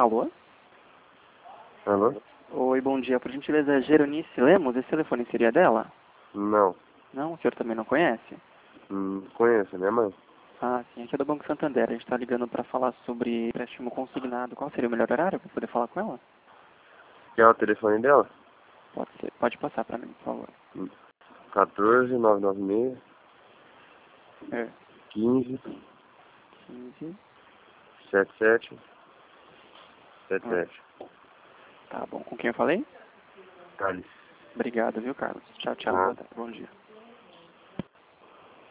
Alô? Alô? Oi, bom dia. Por gentileza, Geronice Lemos, esse telefone seria dela? Não. Não? O senhor também não conhece? Conheço, minha mãe. Ah, sim. Aqui é do Banco Santander. A gente está ligando para falar sobre empréstimo consignado. Qual seria o melhor horário para poder falar com ela? Quer o telefone dela? Pode ser. Pode passar para mim, por favor. 14 996 É. 15 15. 77 77. Tá bom. Com quem eu falei? Thales. Obrigado, viu, Carlos? Tchau, tchau. Ah. Boa tarde. Bom dia.